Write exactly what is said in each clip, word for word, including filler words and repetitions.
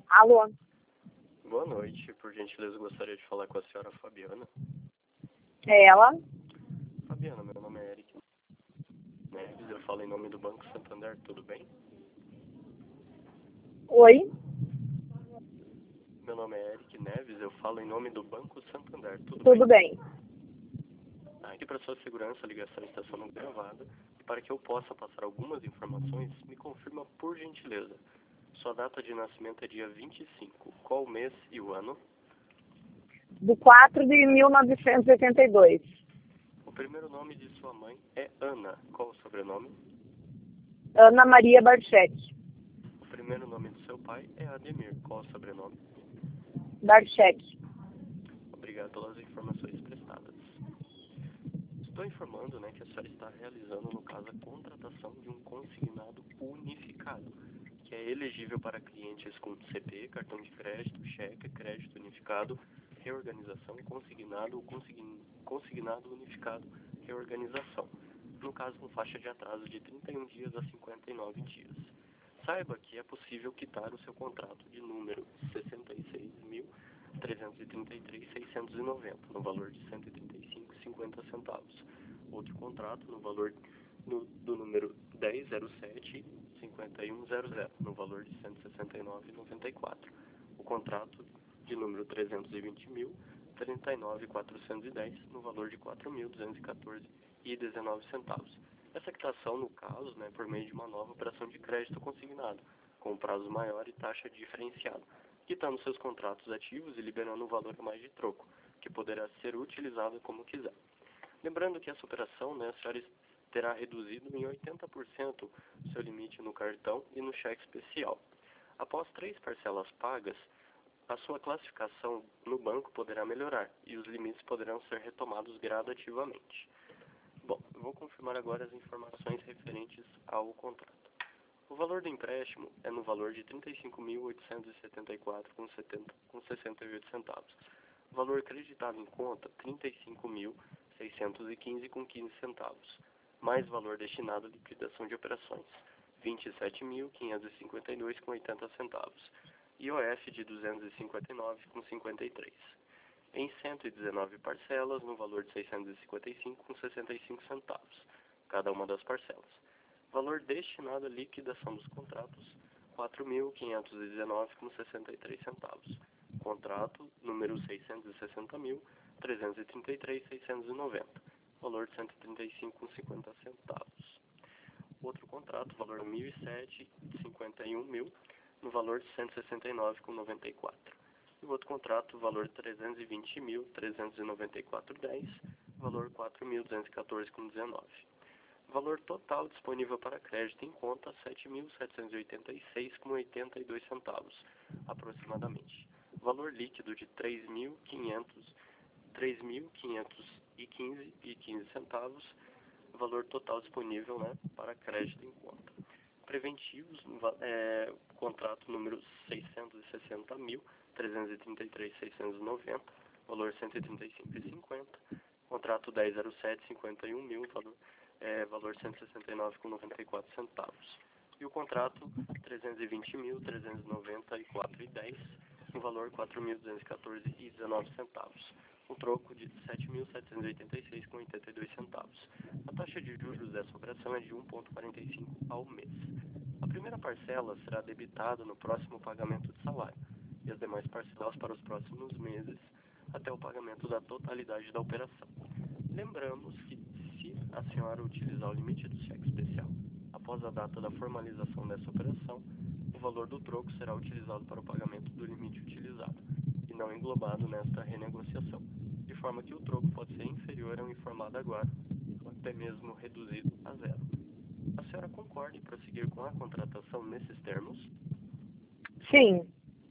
Alô? Boa noite. Por gentileza, eu gostaria de falar com a senhora Fabiana. É ela? Fabiana, meu nome é Eric Neves, eu falo em nome do Banco Santander, tudo bem? Oi? Meu nome é Eric Neves, eu falo em nome do Banco Santander, tudo, Tudo bem? bem. Aqui para sua segurança, a ligação está sendo gravada e para que eu possa passar algumas informações, me confirma por gentileza. Sua data de nascimento é dia vinte e cinco. Qual o mês e o ano? Do quatro de mil novecentos e oitenta e dois. O primeiro nome de sua mãe é Ana. Qual o sobrenome? Ana Maria Barchetti. O primeiro nome do seu pai é Ademir. Qual o sobrenome? Barchetti. Obrigado pelas informações prestadas. Estou informando, né, que a senhora está realizando, no caso, a contratação de um consignado unificado, que é elegível para clientes com C P, cartão de crédito, cheque, crédito unificado, reorganização, consignado ou consign... consignado unificado, reorganização. No caso, com faixa de atraso de trinta e um dias a cinquenta e nove dias. Saiba que é possível quitar o seu contrato de número sessenta e seis mil trezentos e trinta e três mil seiscentos e noventa, no valor de cento e trinta e cinco reais e cinquenta centavos. Outro contrato no valor no, do número dez zero sete cinquenta e um zero zero, no valor de cento e sessenta e nove reais e noventa e quatro centavos. O contrato de número trezentos e vinte mil trinta e nove mil quatrocentos e dez, no valor de quatro mil duzentos e quatorze reais e dezenove centavos. Essa quitação, no caso, né, por meio de uma nova operação de crédito consignado, com prazo maior e taxa diferenciada, quitando seus contratos ativos e liberando um valor a mais de troco, que poderá ser utilizado como quiser. Lembrando que essa operação, né, a senhora terá reduzido em oitenta por cento seu limite no cartão e no cheque especial. Após três parcelas pagas, a sua classificação no banco poderá melhorar e os limites poderão ser retomados gradativamente. Bom, eu vou confirmar agora as informações referentes ao contrato. O valor do empréstimo é no valor de trinta e cinco mil oitocentos e setenta e quatro reais e sessenta e oito centavos. O valor creditado em conta, trinta e cinco mil seiscentos e quinze reais e quinze centavos. Mais valor destinado à liquidação de operações, vinte e sete mil quinhentos e cinquenta e dois reais e oitenta centavos. I O F de duzentos e cinquenta e nove reais e cinquenta e três centavos. Em cento e dezenove parcelas, no valor de seiscentos e cinquenta e cinco reais e sessenta e cinco centavos, cada uma das parcelas. Valor destinado à liquidação dos contratos, quatro mil quinhentos e dezenove reais e sessenta e três centavos. Contrato número seiscentos e sessenta mil trezentos e trinta e três mil seiscentos e noventa, valor de cento e trinta e cinco reais e cinquenta centavos. Outro contrato, valor mil e sete reais e cinquenta e um mil, no valor de cento e sessenta e nove reais e noventa e quatro centavos. E o outro contrato, valor trezentos e vinte mil trezentos e noventa e quatro reais e dez centavos, valor quatro mil duzentos e quatorze reais e dezenove centavos. Valor total disponível para crédito em conta, sete mil setecentos e oitenta e seis reais e oitenta e dois centavos, aproximadamente. Valor líquido de três mil quinhentos e quinze reais e quinze centavos. Valor total disponível, né, para crédito em conta. Preventivos, é, contrato número seiscentos e sessenta mil trezentos e trinta e três mil seiscentos e noventa, valor cento e trinta e cinco reais e cinquenta centavos. Contrato dez zero sete cinquenta e um mil, valor, é, valor cento e sessenta e nove reais e noventa e quatro centavos. E o contrato trezentos e vinte mil trezentos e noventa e quatro reais e dez centavos, no valor quatro mil duzentos e quatorze reais e dezenove centavos. Um troco de sete mil setecentos e oitenta e seis reais e oitenta e dois centavos. A taxa de juros dessa operação é de um vírgula quarenta e cinco ao mês. A primeira parcela será debitada no próximo pagamento de salário e as demais parcelas para os próximos meses até o pagamento da totalidade da operação. Lembramos que, se a senhora utilizar o limite do cheque especial após a data da formalização dessa operação, o valor do troco será utilizado para o pagamento do limite utilizado e não englobado nesta renegociação, de forma que o troco pode ser inferior ao informado agora, ou até mesmo reduzido a zero. A senhora concorda em prosseguir com a contratação nesses termos? Sim.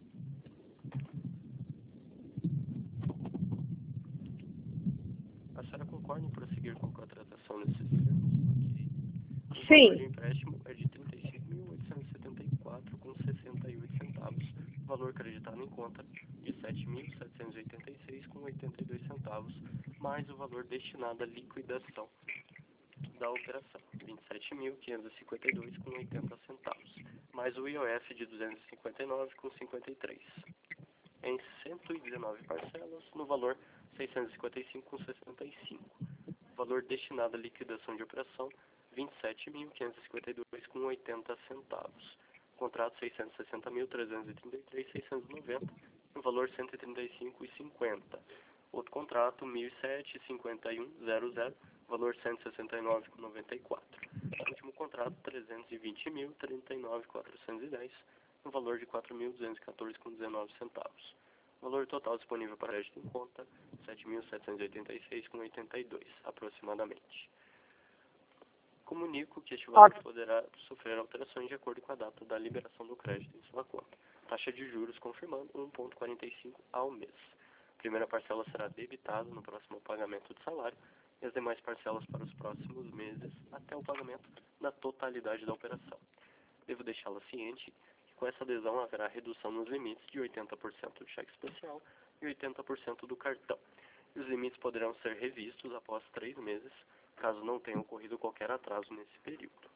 A senhora concorda em prosseguir com a contratação nesses termos? O Sim. valor do empréstimo é de trinta e cinco mil oitocentos e setenta e quatro reais e sessenta e oito centavos, valor acreditado em conta de sete mil setecentos e oitenta e seis reais e oitenta e dois centavos, mais o valor destinado à liquidação da operação, vinte e sete mil quinhentos e cinquenta e dois reais e oitenta centavos, mais o I O F de duzentos e cinquenta e nove vírgula cinquenta e três. Em cento e dezenove parcelas, no valor seiscentos e cinquenta e cinco vírgula sessenta e cinco. Valor destinado à liquidação de operação, vinte e sete mil quinhentos e cinquenta e dois vírgula oitenta centavos. Contrato seiscentos e sessenta mil trezentos e trinta e três vírgula seiscentos e noventa, no valor cento e trinta e cinco vírgula cinquenta. Outro contrato, mil e sete, cinquenta e um zero zero, valor cento e sessenta e nove vírgula noventa e quatro. Último contrato, trezentos e vinte mil, trinta e nove mil quatrocentos e dez, no valor de quatro mil duzentos e quatorze vírgula dezenove centavos. Valor total disponível para crédito em conta, sete mil setecentos e oitenta e seis vírgula oitenta e dois, aproximadamente. Comunico que este valor poderá sofrer alterações de acordo com a data da liberação do crédito em sua conta. Taxa de juros confirmando um vírgula quarenta e cinco ao mês. A primeira parcela será debitada no próximo pagamento de salário e as demais parcelas para os próximos meses até o pagamento da totalidade da operação. Devo deixá-la ciente que com essa adesão haverá redução nos limites de oitenta por cento do cheque especial e oitenta por cento do cartão. E os limites poderão ser revistos após três meses, caso não tenha ocorrido qualquer atraso nesse período.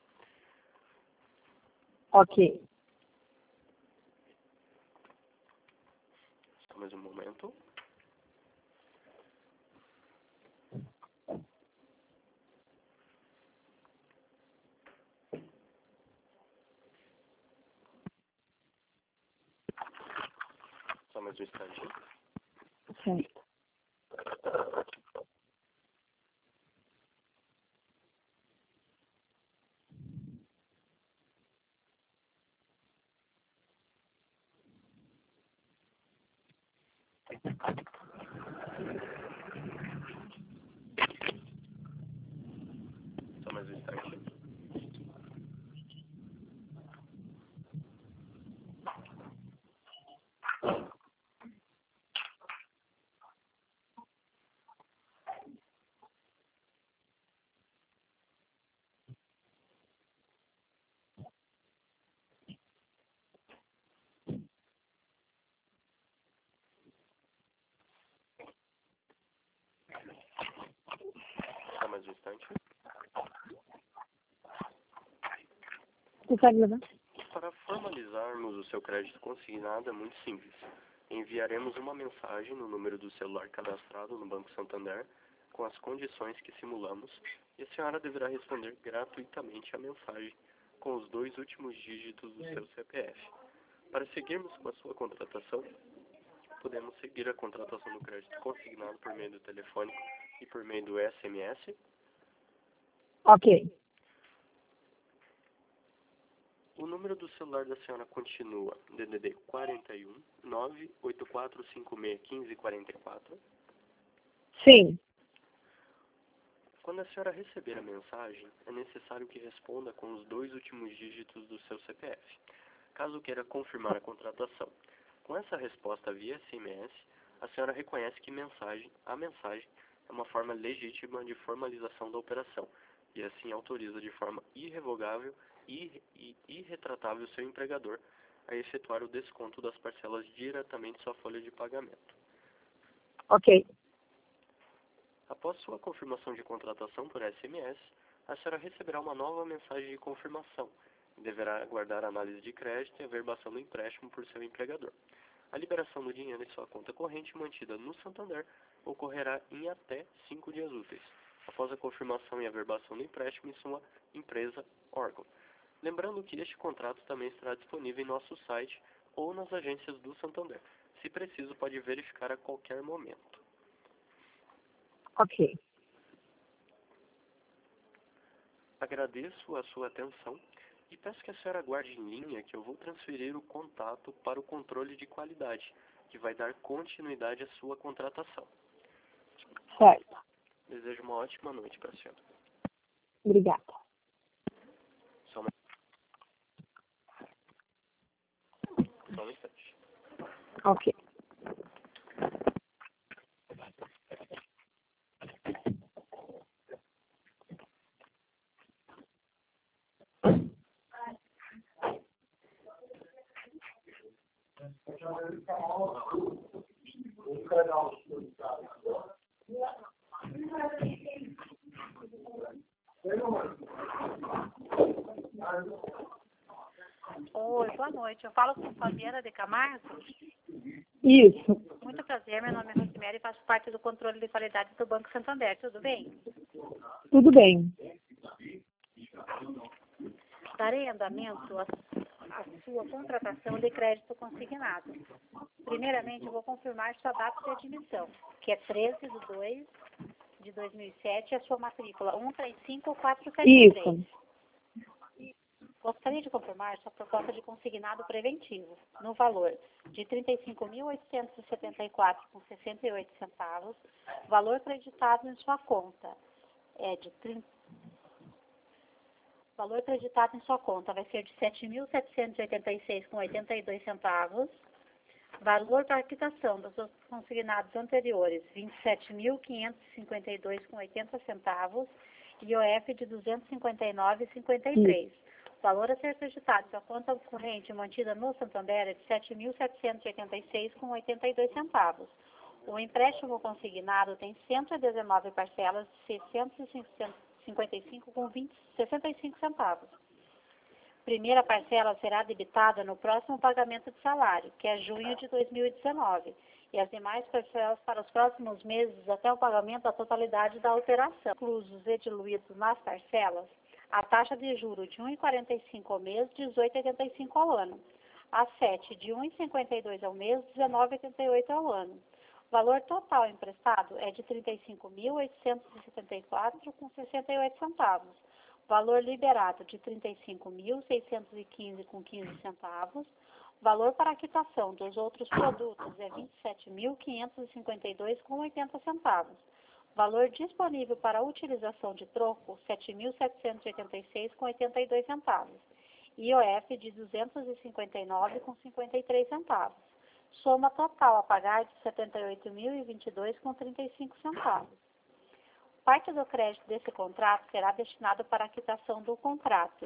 Ok. Só mais um momento. Só mais um instantinho. Certo. Só mais um instantinho. Só mais um instante. Consegue levar? Para formalizarmos o seu crédito consignado é muito simples. Enviaremos uma mensagem no número do celular cadastrado no Banco Santander com as condições que simulamos e a senhora deverá responder gratuitamente a mensagem com os dois últimos dígitos do seu C P F. Para seguirmos com a sua contratação, podemos seguir a contratação do crédito consignado por meio do telefone e por meio do S M S. Ok. O número do celular da senhora continua D D D quarenta e um, nove oito quatro cinco seis, um cinco quatro quatro. Sim. Quando a senhora receber a mensagem, é necessário que responda com os dois últimos dígitos do seu C P F, caso queira confirmar a contratação. Com essa resposta via S M S, a senhora reconhece que mensagem, a mensagem é uma forma legítima de formalização da operação e assim autoriza de forma irrevogável e irretratável seu empregador a efetuar o desconto das parcelas diretamente em sua folha de pagamento. Ok. Após sua confirmação de contratação por S M S, a senhora receberá uma nova mensagem de confirmação e deverá aguardar a análise de crédito e a verbação do empréstimo por seu empregador. A liberação do dinheiro em sua conta corrente mantida no Santander ocorrerá em até cinco dias úteis, após a confirmação e a verbação do empréstimo em sua empresa órgão. Lembrando que este contrato também estará disponível em nosso site ou nas agências do Santander. Se preciso, pode verificar a qualquer momento. Ok. Agradeço a sua atenção e peço que a senhora aguarde em linha que eu vou transferir o contato para o controle de qualidade, que vai dar continuidade à sua contratação. Certo. Desejo uma ótima noite para a senhora. Obrigada. Só um Só um instante. Ok. Oi. noite. Eu falo com Fabiana de Camargo. Isso. Muito prazer, meu nome é Rosemary e faço parte do controle de qualidade do Banco Santander. Tudo bem? Tudo bem. Darei andamento à, à sua contratação de crédito consignado. Primeiramente, eu vou confirmar sua data de admissão, que é treze de dois de dois mil e sete, e a sua matrícula um três cinco quatro sete três. Isso. Gostaria de confirmar sua proposta de consignado preventivo, no valor de trinta e cinco mil oitocentos e setenta e quatro reais e sessenta e oito centavos, valor creditado em sua conta é de trinta... valor creditado em sua conta vai ser de sete mil setecentos e oitenta e seis reais e oitenta e dois centavos, valor para a quitação dos seus consignados anteriores, vinte e sete mil quinhentos e cinquenta e dois reais e oitenta centavos, e I O F de duzentos e cinquenta e nove reais e cinquenta e três centavos. O valor a ser acreditado para a conta corrente mantida no Santander é de sete mil setecentos e oitenta e seis reais e oitenta e dois centavos. O empréstimo consignado tem cento e dezenove parcelas de seiscentos e cinquenta e cinco reais e sessenta e cinco centavos. Primeira parcela será debitada no próximo pagamento de salário, que é junho de dois mil e dezenove, e as demais parcelas para os próximos meses até o pagamento da totalidade da alteração. Inclusos e diluídos nas parcelas, a taxa de juros de um vírgula quarenta e cinco ao mês, dezoito vírgula oitenta e cinco ao ano. A sete de um vírgula cinquenta e dois ao mês, dezenove vírgula oitenta e oito ao ano. O valor total emprestado é de trinta e cinco mil oitocentos e setenta e quatro reais e sessenta e oito centavos. Valor liberado de trinta e cinco mil seiscentos e quinze reais e quinze centavos. Valor para a quitação dos outros produtos é vinte e sete mil quinhentos e cinquenta e dois reais e oitenta centavos. Valor disponível para a utilização de troco, sete mil setecentos e oitenta e seis reais e oitenta e dois centavos. I O F de duzentos e cinquenta e nove reais e cinquenta e três centavos. Soma total a pagar de setenta e oito mil e vinte e dois reais e trinta e cinco centavos. Parte do crédito desse contrato será destinado para a quitação do contrato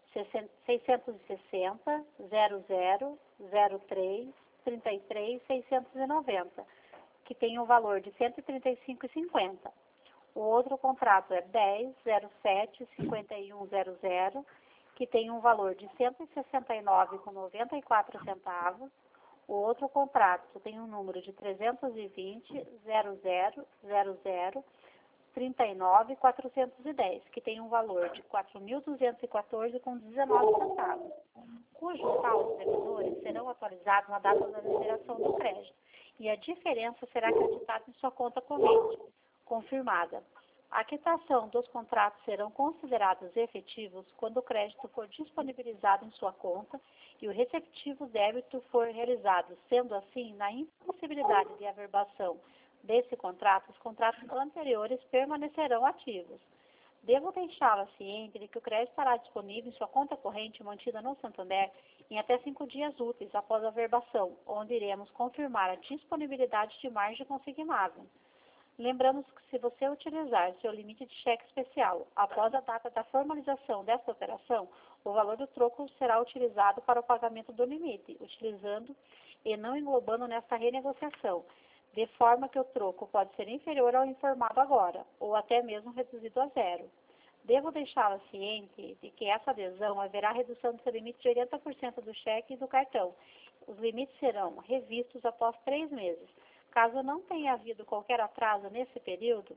seiscentos e sessenta, zero zero, zero três, trinta e três, seiscentos e noventa, que tem um valor de cento e trinta e cinco reais e cinquenta centavos. O outro contrato é dez, zero sete, cinquenta e um, zero zero, que tem um valor de cento e sessenta e nove reais e noventa e quatro centavos. O outro contrato tem um número de trezentos e vinte, zero zero, zero zero, trinta e nove, quatrocentos e dez, que tem um valor de quatro mil duzentos e quatorze reais e dezenove centavos, cujo saldo devedores serão atualizados na data da liberação do crédito, e a diferença será acreditada em sua conta corrente, confirmada. A quitação dos contratos serão considerados efetivos quando o crédito for disponibilizado em sua conta e o respectivo débito for realizado, sendo assim, na impossibilidade de averbação desse contrato, os contratos anteriores permanecerão ativos. Devo deixá-la ciente de que o crédito estará disponível em sua conta corrente mantida no Santander em até cinco dias úteis após a averbação, onde iremos confirmar a disponibilidade de margem consignável. Lembramos que se você utilizar seu limite de cheque especial após a data da formalização dessa operação, o valor do troco será utilizado para o pagamento do limite, utilizando e não englobando nesta renegociação, de forma que o troco pode ser inferior ao informado agora, ou até mesmo reduzido a zero. Devo deixá-la ciente de que essa adesão haverá redução do seu limite de oitenta por cento do cheque e do cartão. Os limites serão revistos após três meses. Caso não tenha havido qualquer atraso nesse período,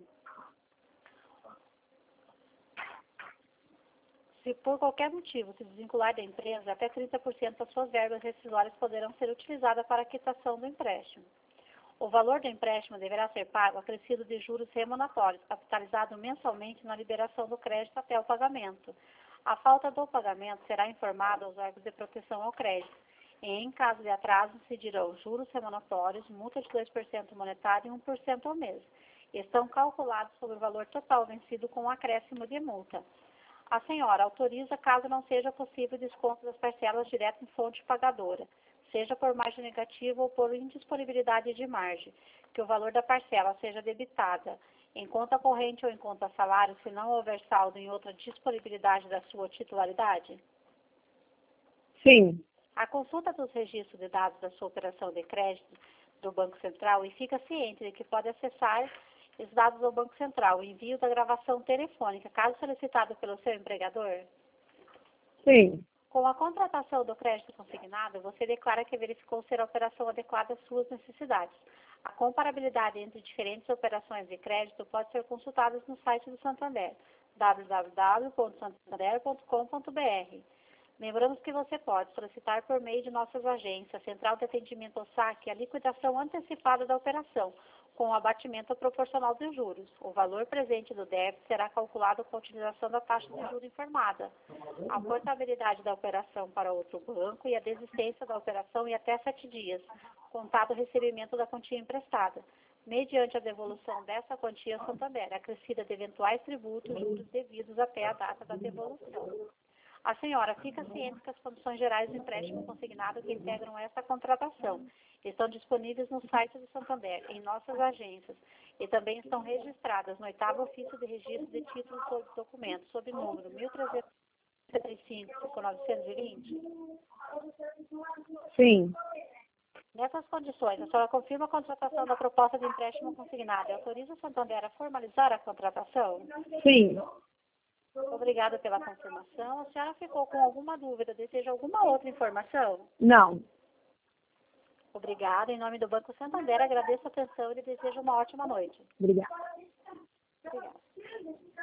se por qualquer motivo se desvincular da empresa, até trinta por cento das suas verbas rescisórias poderão ser utilizadas para a quitação do empréstimo. O valor do empréstimo deverá ser pago acrescido de juros remuneratórios, capitalizado mensalmente na liberação do crédito até o pagamento. A falta do pagamento será informada aos órgãos de proteção ao crédito. E, em caso de atraso, incidirão juros remuneratórios, multa de dois por cento monetário e um por cento ao mês. Estão calculados sobre o valor total vencido com o acréscimo de multa. A senhora autoriza caso não seja possível desconto das parcelas direto em fonte pagadora, seja por margem negativa ou por indisponibilidade de margem, que o valor da parcela seja debitada em conta corrente ou em conta salário, se não houver saldo em outra disponibilidade da sua titularidade? Sim. A consulta dos registros de dados da sua operação de crédito do Banco Central e fica ciente de que pode acessar os dados do Banco Central, o envio da gravação telefônica, caso solicitado pelo seu empregador? Sim. Com a contratação do crédito consignado, você declara que verificou ser a operação adequada às suas necessidades. A comparabilidade entre diferentes operações de crédito pode ser consultada no site do Santander, w w w ponto santander ponto com ponto b r. Lembramos que você pode solicitar por meio de nossas agências, Central de Atendimento ao Saque, a liquidação antecipada da operação, com o abatimento proporcional dos juros. O valor presente do débito será calculado com a utilização da taxa de juros informada. A portabilidade da operação para outro banco e a desistência da operação em até sete dias, contado o recebimento da quantia emprestada, mediante a devolução dessa quantia ao Santander, acrescida de eventuais tributos e juros devidos até a data da devolução. A senhora fica ciente que as condições gerais do empréstimo consignado que integram essa contratação estão disponíveis no site do Santander, em nossas agências, e também estão registradas no oitavo ofício de registro de títulos sobre documentos, sob número mil trezentos e setenta e cinco, novecentos e vinte. Sim. Nessas condições, a senhora confirma a contratação da proposta de empréstimo consignado e autoriza o Santander a formalizar a contratação? Sim. Obrigada pela confirmação. A senhora ficou com alguma dúvida? Deseja alguma outra informação? Não. Obrigada. Em nome do Banco Santander, agradeço a atenção e desejo uma ótima noite. Obrigada. Obrigada.